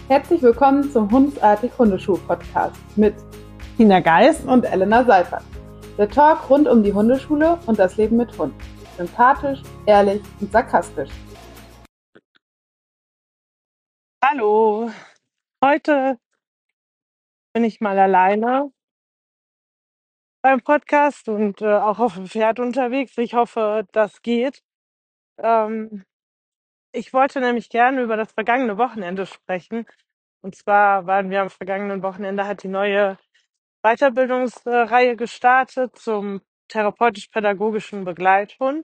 Herzlich willkommen zum Hundsartig Hundeschul-Podcast mit Tina Geist und Elena Seifert. Der Talk rund um die Hundeschule und das Leben mit Hund. Sympathisch, ehrlich und sarkastisch. Hallo, heute bin ich mal alleine beim Podcast und auch auf dem Pferd unterwegs. Ich hoffe, das geht. Ähm, Ich wollte nämlich gerne über das vergangene Wochenende sprechen. Und zwar waren wir am vergangenen Wochenende, hat die neue Weiterbildungsreihe gestartet zum therapeutisch-pädagogischen Begleithund.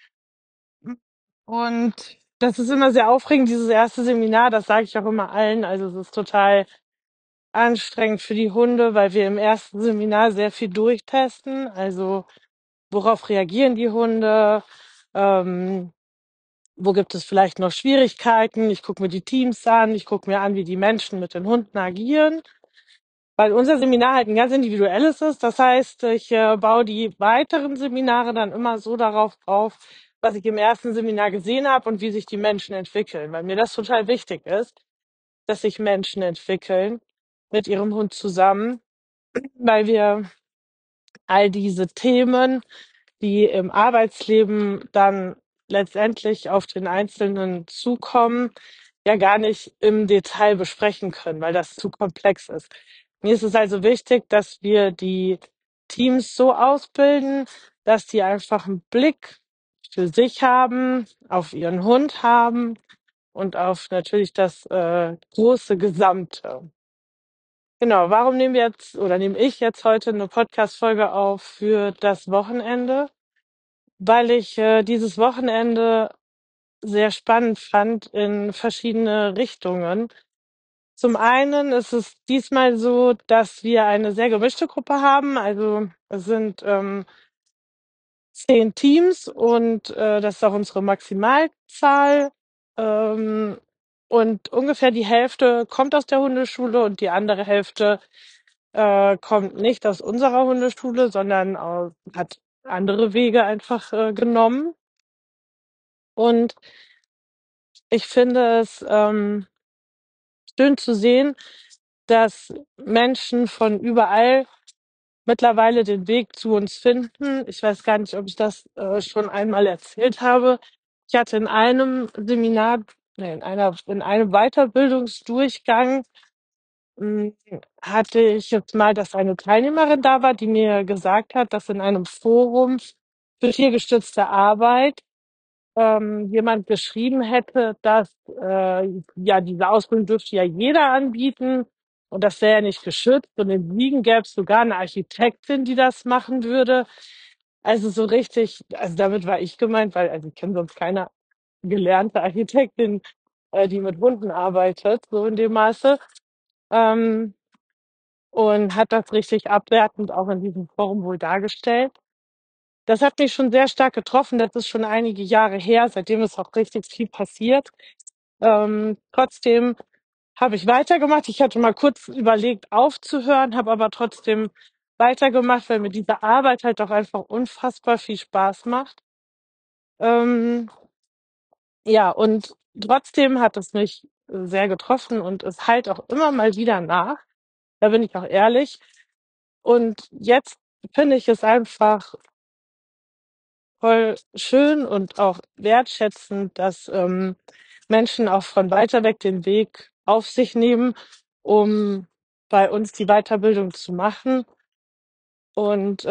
Und das ist immer sehr aufregend, dieses erste Seminar, das sage ich auch immer allen. Also es ist total anstrengend für die Hunde, weil wir im ersten Seminar sehr viel durchtesten. Also worauf reagieren die Hunde? Ähm, Wo gibt es vielleicht noch Schwierigkeiten? Ich gucke mir die Teams an, ich gucke mir an, wie die Menschen mit den Hunden agieren. Weil unser Seminar halt ein ganz individuelles ist. Das heißt, ich baue die weiteren Seminare dann immer so darauf auf, was ich im ersten Seminar gesehen habe und wie sich die Menschen entwickeln. Weil mir das total wichtig ist, dass sich Menschen entwickeln mit ihrem Hund zusammen, weil wir all diese Themen, die im Arbeitsleben dann letztendlich auf den Einzelnen zukommen, ja gar nicht im Detail besprechen können, weil das zu komplex ist. Mir ist es also wichtig, dass wir die Teams so ausbilden, dass die einfach einen Blick für sich haben, auf ihren Hund haben und auf natürlich das große Gesamte. Genau, warum nehme ich jetzt heute eine Podcast-Folge auf für das Wochenende? Weil ich dieses Wochenende sehr spannend fand in verschiedene Richtungen. Zum einen ist es diesmal so, dass wir eine sehr gemischte Gruppe haben. Also es sind 10 Teams und das ist auch unsere Maximalzahl. Ähm, und ungefähr die Hälfte kommt aus der Hundeschule und die andere Hälfte kommt nicht aus unserer Hundeschule, sondern hat andere Wege einfach genommen. Und ich finde es schön zu sehen, dass Menschen von überall mittlerweile den Weg zu uns finden. Ich weiß gar nicht, ob ich das schon einmal erzählt habe. Ich hatte in einem Seminar, in einem Weiterbildungsdurchgang, mh, hatte ich jetzt mal, dass eine Teilnehmerin da war, die mir gesagt hat, dass in einem Forum für tiergestützte Arbeit jemand geschrieben hätte, dass ja diese Ausbildung dürfte ja jeder anbieten und das wäre ja nicht geschützt und in Siegen gäbe es sogar eine Architektin, die das machen würde. Also so richtig, also damit war ich gemeint, weil also ich kenne sonst keine gelernte Architektin, die mit Hunden arbeitet, so in dem Maße. Ähm, und hat das richtig abwertend auch in diesem Forum wohl dargestellt. Das hat mich schon sehr stark getroffen. Das ist schon einige Jahre her. Seitdem ist auch richtig viel passiert. Trotzdem habe ich weitergemacht. Ich hatte mal kurz überlegt, aufzuhören, habe aber trotzdem weitergemacht, weil mir diese Arbeit halt auch einfach unfassbar viel Spaß macht. Ähm, ja, und trotzdem hat es mich sehr getroffen und es halt auch immer mal wieder nach. Da bin ich auch ehrlich. Und jetzt finde ich es einfach voll schön und auch wertschätzend, dass Menschen auch von weiter weg den Weg auf sich nehmen, um bei uns die Weiterbildung zu machen und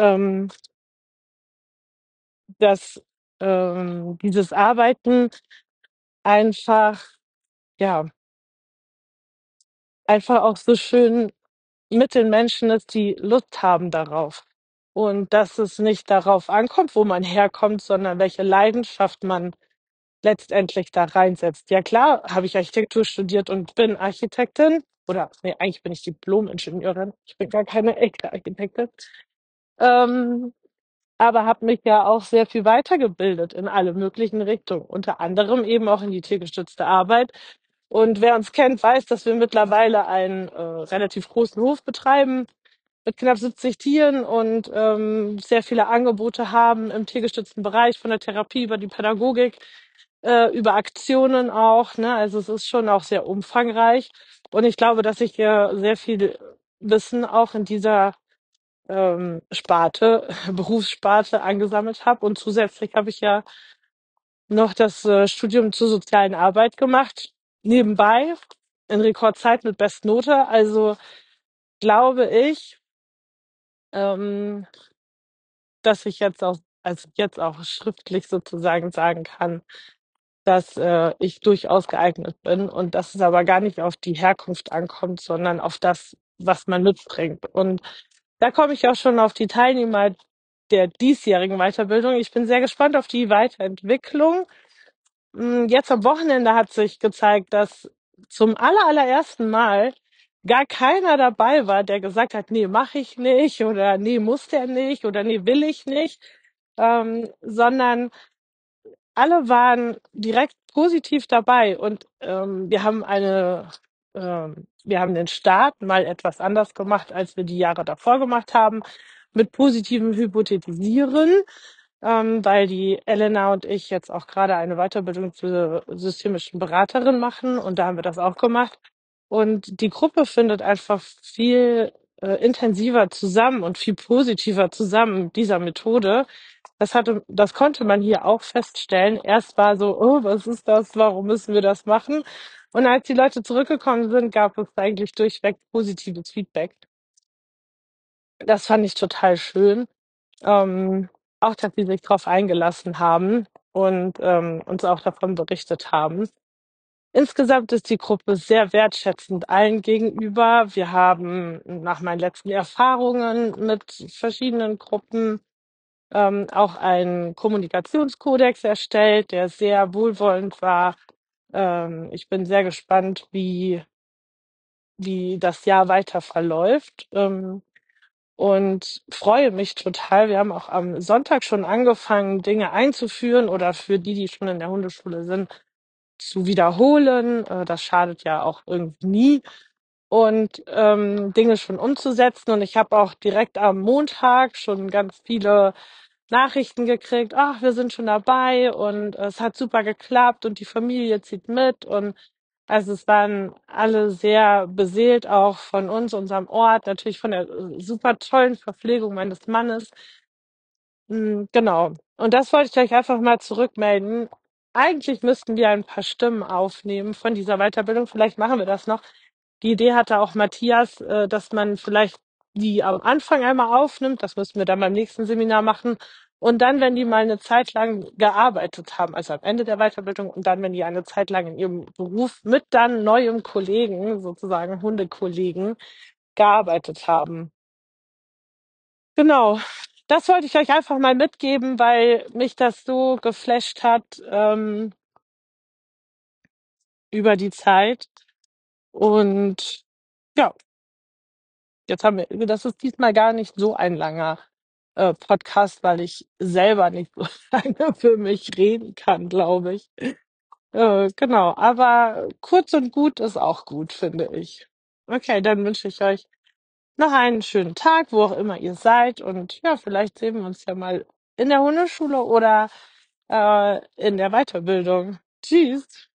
dass dieses Arbeiten einfach, ja, einfach auch so schön mit den Menschen ist, die Lust haben darauf. Und dass es nicht darauf ankommt, wo man herkommt, sondern welche Leidenschaft man letztendlich da reinsetzt. Ja klar, habe ich Architektur studiert und bin Architektin. Oder nee, eigentlich bin ich Diplom-Ingenieurin. Ich bin gar keine echte Architektin. Ähm, aber habe mich ja auch sehr viel weitergebildet in alle möglichen Richtungen, unter anderem eben auch in die tiergestützte Arbeit. Und wer uns kennt, weiß, dass wir mittlerweile einen relativ großen Hof betreiben mit knapp 70 Tieren und sehr viele Angebote haben im tiergestützten Bereich, von der Therapie über die Pädagogik, über Aktionen auch. Ne? Also es ist schon auch sehr umfangreich. Und ich glaube, dass ich sehr viel Wissen auch in dieser Sparte, Berufssparte angesammelt habe. Und zusätzlich habe ich ja noch das Studium zur sozialen Arbeit gemacht, nebenbei, in Rekordzeit mit Bestnote. Also glaube ich, ähm, dass ich jetzt auch schriftlich sozusagen sagen kann, dass ich durchaus geeignet bin und dass es aber gar nicht auf die Herkunft ankommt, sondern auf das, was man mitbringt. Und da komme ich auch schon auf die Teilnehmer der diesjährigen Weiterbildung. Ich bin sehr gespannt auf die Weiterentwicklung. Jetzt am Wochenende hat sich gezeigt, dass zum allerersten Mal gar keiner dabei war, der gesagt hat, nee, mache ich nicht oder nee, muss der nicht oder nee, will ich nicht, sondern alle waren direkt positiv dabei und wir haben den Start mal etwas anders gemacht, als wir die Jahre davor gemacht haben, mit positivem Hypothetisieren, weil die Elena und ich jetzt auch gerade eine Weiterbildung zur systemischen Beraterin machen und da haben wir das auch gemacht. Und die Gruppe findet einfach viel intensiver zusammen und viel positiver zusammen mit dieser Methode. Das konnte man hier auch feststellen. Erst war so, oh, was ist das? Warum müssen wir das machen? Und als die Leute zurückgekommen sind, gab es eigentlich durchweg positives Feedback. Das fand ich total schön. Auch, dass sie sich darauf eingelassen haben und uns auch davon berichtet haben. Insgesamt ist die Gruppe sehr wertschätzend allen gegenüber. Wir haben nach meinen letzten Erfahrungen mit verschiedenen Gruppen auch einen Kommunikationskodex erstellt, der sehr wohlwollend war. Ich bin sehr gespannt, wie das Jahr weiter verläuft. Und freue mich total. Wir haben auch am Sonntag schon angefangen, Dinge einzuführen oder für die, die schon in der Hundeschule sind, zu wiederholen. Das schadet ja auch irgendwie nie. Und Dinge schon umzusetzen. Und ich habe auch direkt am Montag schon ganz viele Nachrichten gekriegt, ach, wir sind schon dabei und es hat super geklappt und die Familie zieht mit und also es waren alle sehr beseelt auch von uns, unserem Ort, natürlich von der super tollen Verpflegung meines Mannes. Genau. Und das wollte ich euch einfach mal zurückmelden. Eigentlich müssten wir ein paar Stimmen aufnehmen von dieser Weiterbildung. Vielleicht machen wir das noch. Die Idee hatte auch Matthias, dass man vielleicht die am Anfang einmal aufnimmt. Das müssen wir dann beim nächsten Seminar machen. Und dann, wenn die mal eine Zeit lang gearbeitet haben, also am Ende der Weiterbildung, und dann, wenn die eine Zeit lang in ihrem Beruf mit dann neuem Kollegen, sozusagen Hundekollegen, gearbeitet haben. Genau. Das wollte ich euch einfach mal mitgeben, weil mich das so geflasht hat über die Zeit. Und ja, das ist diesmal gar nicht so ein langer Podcast, weil ich selber nicht so lange für mich reden kann, glaube ich. Genau, aber kurz und gut ist auch gut, finde ich. Okay, dann wünsche ich euch noch einen schönen Tag, wo auch immer ihr seid. Und ja, vielleicht sehen wir uns ja mal in der Hundeschule oder in der Weiterbildung. Tschüss.